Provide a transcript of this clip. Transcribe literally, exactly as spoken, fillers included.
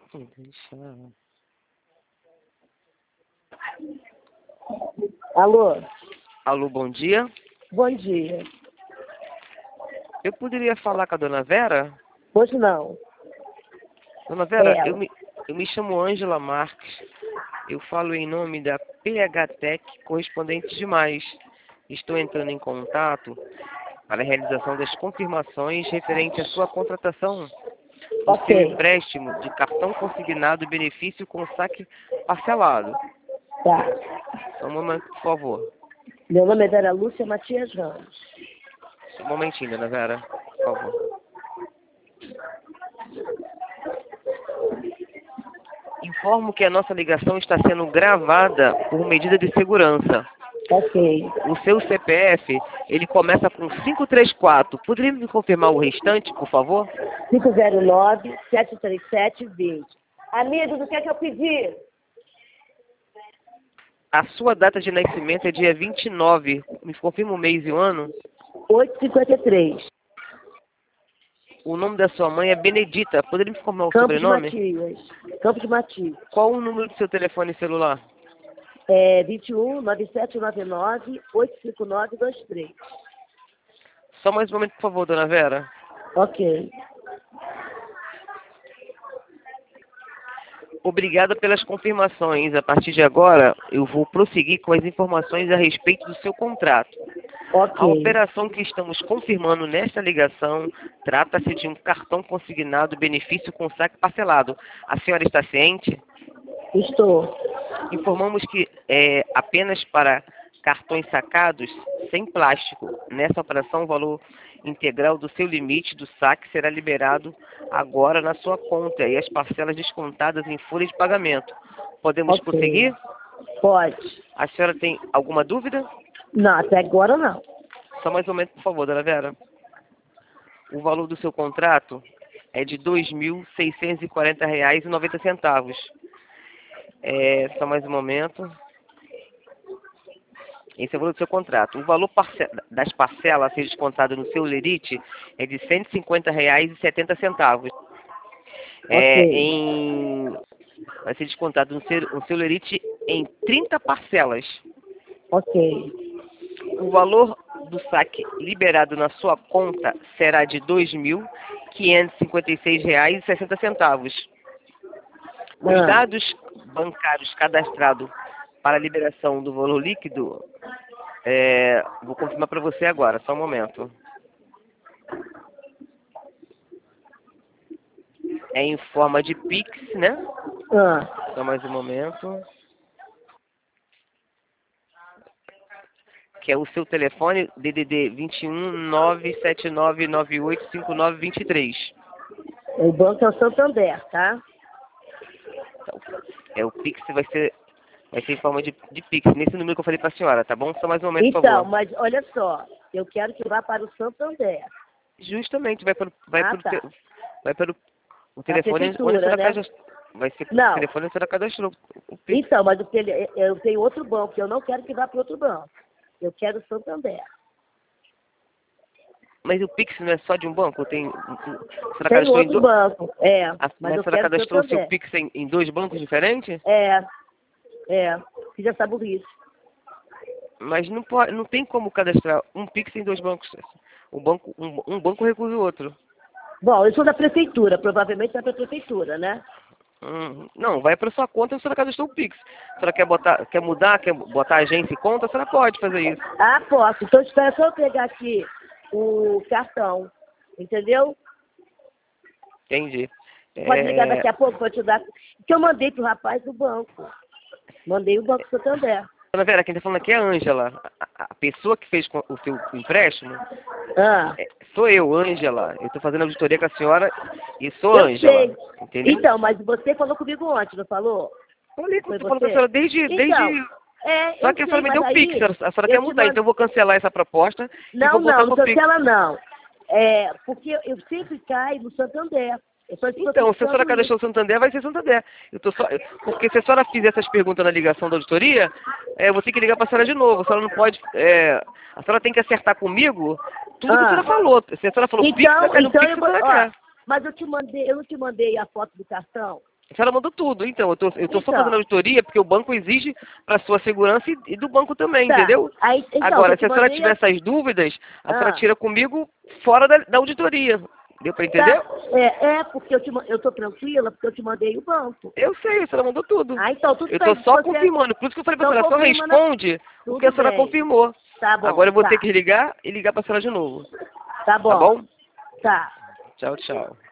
Deixa... Alô? Alô, bom dia. Bom dia. Eu poderia falar com a dona Vera? Pois não. Dona Vera, É. eu me, eu me chamo Ângela Marques. Eu falo em nome da P H Tec Correspondentes Demais. Estou entrando em contato para a realização das confirmações referente à sua contratação do Ok. seu empréstimo de cartão consignado e benefício com saque parcelado. Tá. Só um momento, por favor. Meu nome é Vera Lúcia Matias Ramos. Só um momentinho, dona Vera, por favor. Informo que a nossa ligação está sendo gravada por medida de segurança. Ok. O seu C P F, ele começa com cinco três quatro. Poderia me confirmar o restante, por favor? cinco zero nove, sete três sete, vinte. Amigo, do que é que eu pedi? A sua data de nascimento é dia vinte e nove. Me confirma o mês e o ano? oito cinquenta e três. O nome da sua mãe é Benedita. Poderia me informar o Campos sobrenome? Matias. Campos Matias. Qual o número do seu telefone celular? É vinte e um, nove sete nove nove, oito cinco nove dois três. Só mais um momento, por favor, dona Vera. Ok. Obrigada pelas confirmações. A partir de agora, eu vou prosseguir com as informações a respeito do seu contrato. Ok. A operação que estamos confirmando nesta ligação trata-se de um cartão consignado benefício com saque parcelado. A senhora está ciente? Estou. Informamos que é apenas para cartões sacados sem plástico. Nessa operação, o valor integral do seu limite do saque será liberado agora na sua conta e as parcelas descontadas em folha de pagamento. Podemos Ok. prosseguir? Pode. A senhora tem alguma dúvida? Não, até agora não. Só mais um momento, por favor, dona Vera. O valor do seu contrato é de dois mil seiscentos e quarenta reais e noventa centavos. É, só mais um momento. Esse é o valor do seu contrato. O valor parce das parcelas a ser descontado no seu lerite é de cento e cinquenta reais e setenta centavos. É, Ok. em... Vai ser descontado no seu, no seu lerite em trinta parcelas. Ok. O valor do saque liberado na sua conta será de dois mil quinhentos e cinquenta e seis reais e sessenta centavos. Os Ah. dados bancários cadastrados para a liberação do valor líquido, é, vou confirmar para você agora, só um momento. É em forma de Pix, né? Ah. Só mais um momento. Que é o seu telefone, D D D vinte e um, nove sete nove nove oito cinco nove dois três. O banco é o Santander, tá? Então, é o Pix, vai ser, vai ser em forma de, de Pix, nesse número que eu falei para a senhora, tá bom? Só mais um momento, por Então, favor. mas olha só, eu quero que vá para o Santander. Justamente, vai para vai Ah, pro, tá. te- vai para o, o A telefone onde a prefeitura, senhora né? cadastrou. Vai ser Não. o telefone onde a senhora cadastrou. O Pix. Então, mas o tele- eu tenho outro banco, eu não quero que vá para outro banco. Eu quero o Santander. Mas o Pix não é só de um banco? Tem, um- um- a senhora Tem cadastrou em outro do, banco, é, a, mas mas a eu senhora quero o cadastrou o seu Santander. Pix em, em dois bancos diferentes? É, é, fiz essa burrice. Mas não, pode, não tem como cadastrar um Pix em dois bancos. O banco, um, um banco recusa o outro. Bom, eu sou da prefeitura, provavelmente é para a prefeitura, né? Hum, não, vai para sua conta e a senhora cadastrou o Pix. A senhora quer, botar, quer mudar, quer botar agência e conta, a senhora pode fazer isso. Ah, posso. Então espera só eu pegar aqui o cartão, entendeu? Entendi. Pode ligar É, daqui a pouco para te dar. Que eu mandei pro rapaz do banco. Mandei o Banco Santander. dona Vera, quem está falando aqui é a Ângela. A, a pessoa que fez com o seu empréstimo Ah, é, sou eu, Ângela. Eu estou fazendo auditoria com a senhora e sou eu Ângela. sei. Entendeu? Então, mas você falou comigo ontem, não falou? Falei, Foi estou falando com a você? senhora desde, Então, desde é, Só eu que a sei, senhora me mas deu o Pix, aí a senhora quer eu te mudar, mando. então eu vou cancelar essa proposta e Não, vou voltar não, não pro Pix. cancela não. É, porque eu sempre caio no Santander. Eu só estou Então, se a senhora testando cadastrou o isso. Santander, vai ser Santander. Eu tô só, porque se a senhora fizer essas perguntas na ligação da auditoria, é, eu vou ter que ligar para a senhora de novo. A senhora não pode... É, a senhora tem que acertar comigo tudo que a Ah. senhora falou. Se a senhora falou Pix, vai Então, cair no então Pix eu que a vou. senhora Ó, quer. mas eu te mandei, eu não te mandei a foto do cartão. A senhora mandou tudo, então. Eu tô, eu tô Então. só fazendo auditoria porque o banco exige para sua segurança e, e do banco também, Tá. entendeu? Aí, então, Agora, eu te se a senhora mandei tiver a- essas dúvidas, a senhora Ah. tira comigo fora da, da auditoria. Deu para entender? Tá. É, é, porque eu, te, ma- eu tô tranquila, porque eu te mandei o banco. Eu sei, a senhora mandou tudo. Ah, então, tudo Eu bem. tô só Você- confirmando. Por isso que eu falei pra Então, senhora, só confirma na- responde o Tudo que a senhora bem. confirmou. Tá bom. Agora eu vou tá. ter que ligar e ligar pra senhora de novo. Tá bom. Tá bom? Tá. Tchau, tchau.